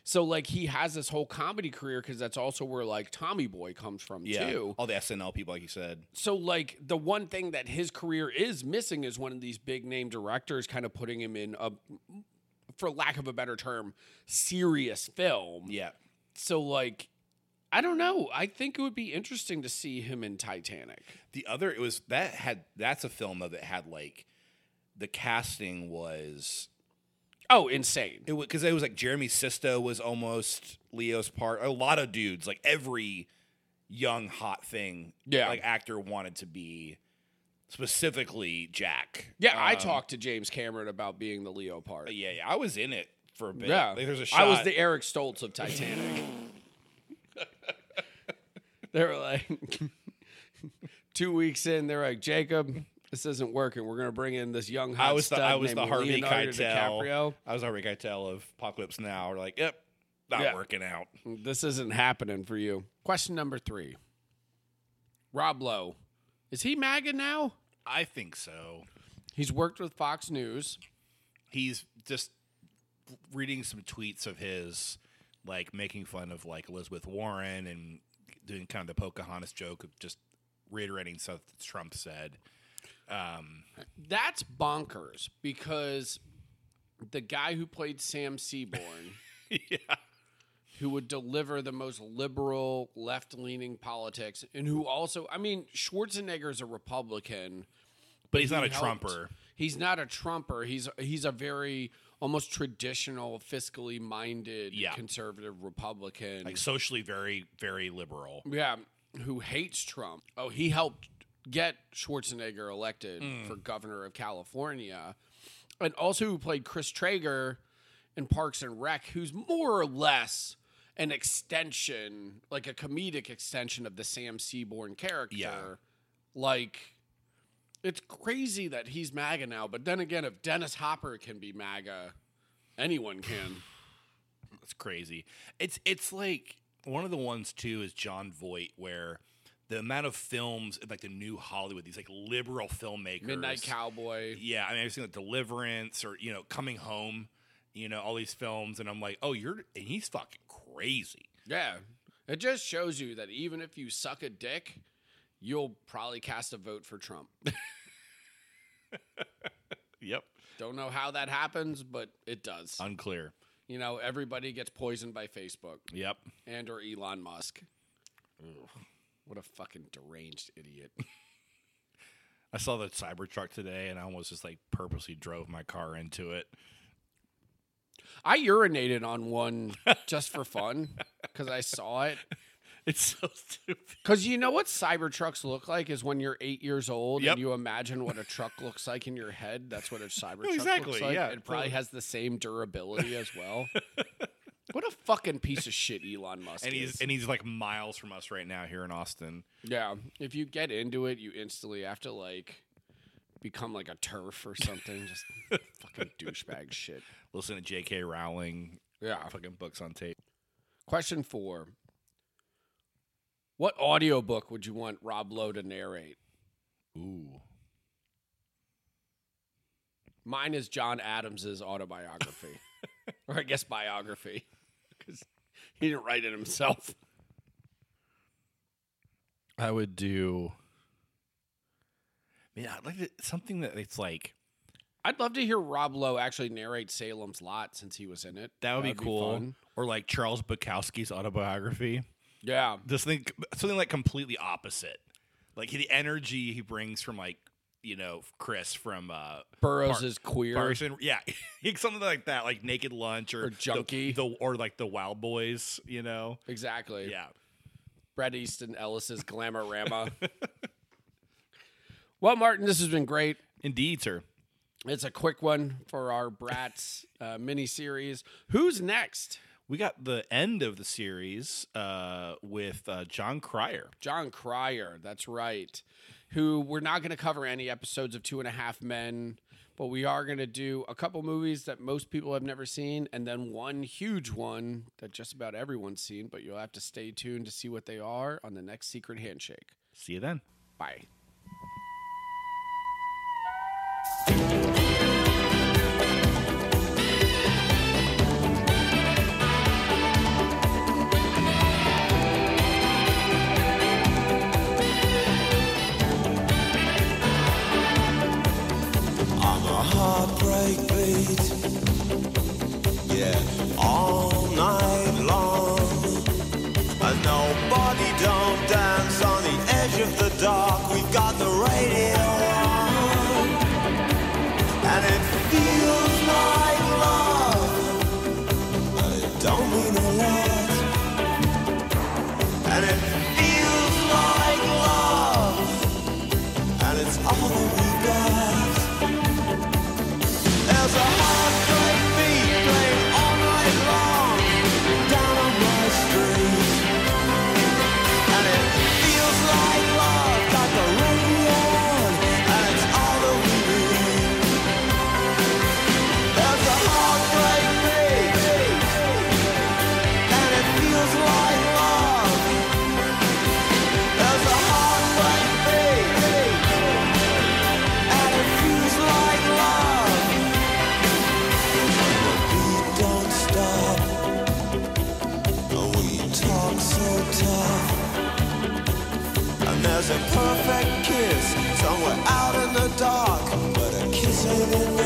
So like he has this whole comedy career because that's also where like Tommy Boy comes from too. All the SNL people, like you said. So like the one thing that his career is missing is one of these big name directors kind of putting him in a, for lack of a better term, serious film. Yeah. So like, I don't know. I think it would be interesting to see him in Titanic. That's a film though that had like the casting was. Oh, insane. Because it was like Jeremy Sisto was almost Leo's part. A lot of dudes, like every young hot thing, like actor wanted to be specifically Jack. Yeah, I talked to James Cameron about being the Leo part. Yeah, I was in it for a bit. Yeah, like, there's a shot. I was the Eric Stoltz of Titanic. They were like 2 weeks in, they're like, Jacob, this isn't working. We're gonna bring in this young hot stud named Harvey Leonardo Keitel. DiCaprio. I was Harvey Keitel of Apocalypse Now. We're like, yep, not working out. This isn't happening for you. Question number 3. Rob Lowe. Is he MAGA now? I think so. He's worked with Fox News. He's just reading some tweets of his, like making fun of like Elizabeth Warren and doing kind of the Pocahontas joke of just reiterating stuff that Trump said. That's bonkers because the guy who played Sam Seaborn, who would deliver the most liberal, left-leaning politics, and who also, I mean, Schwarzenegger's a Republican, but he's not a Trumper. He's not a Trumper. He's a very almost traditional, fiscally minded, conservative Republican, like socially very, very liberal. Yeah, who hates Trump. Oh, he helped get Schwarzenegger elected for governor of California, and also who played Chris Traeger in Parks and Rec, who's more or less an extension, like a comedic extension of the Sam Seaborn character. Yeah. Like, it's crazy that he's MAGA now, but then again, if Dennis Hopper can be MAGA, anyone can. It's crazy. It's like one of the ones too is John Voight, where the amount of films in like the new Hollywood, these like liberal filmmakers, Midnight Cowboy. Yeah, I mean, I've seen like Deliverance or Coming Home, all these films, and I'm like, oh, and he's fucking crazy. Yeah, it just shows you that even if you suck a dick, you'll probably cast a vote for Trump. Yep. Don't know how that happens, but it does. Unclear. Everybody gets poisoned by Facebook. Yep. And or Elon Musk. Ugh. What a fucking deranged idiot. I saw the Cybertruck today, and I almost just like purposely drove my car into it. I urinated on one just for fun because I saw it. It's so stupid. Because you know what Cybertrucks look like is when you're 8 years old Yep. and you imagine what a truck looks like in your head. That's what a Cybertruck Exactly, looks like. yeah, It probably totally. has the same durability as well. What a fucking piece of shit Elon Musk And is. he's like miles from us right now here in Austin. Yeah, if you get into it, you instantly have to like become like a turf or something. Just fucking douchebag shit. Listen to J.K. Rowling. Yeah. Fucking books on tape. Question 4. What audiobook would you want Rob Lowe to narrate? Ooh. Mine is John Adams' autobiography. Or I guess biography. Because he didn't write it himself. I would do. Man, I'd like something that it's like. I'd love to hear Rob Lowe actually narrate Salem's Lot since he was in it. That would be cool. fun. Or like Charles Bukowski's autobiography. Yeah. Just think something like completely opposite. Like the energy he brings from like, Chris from Burroughs is queer. Parson. Yeah. Something like that, like Naked Lunch or Junkie. or like the Wild Boys, Exactly. Yeah. Bret Easton Ellis's Glamorama. Well, Martin, this has been great. Indeed, sir. It's a quick one for our Bratz mini-series. Who's next? We got the end of the series with John Cryer. John Cryer, that's right. Who we're not going to cover any episodes of 2.5 Men, but we are going to do a couple movies that most people have never seen, and then one huge one that just about everyone's seen, but you'll have to stay tuned to see what they are on the next Secret Handshake. See you then. Bye. heartbreak beat. Yeah, all night long. And nobody don't dance on the edge of the dark. We've got the radio on. And it feels like love, but it don't mean a lot. And it feels like love, and it's all that we got. There's a heartbreak beat playing all night long down on my street. And it feels like love, got the radio on, and it's all that we need. There's a heartbreak beat, and it feels like love. There's a heartbreak beat, and it feels like love. The beat don't stop, and we talk so tough. And there's a perfect kiss somewhere out in the dark, but a kiss ain't enough.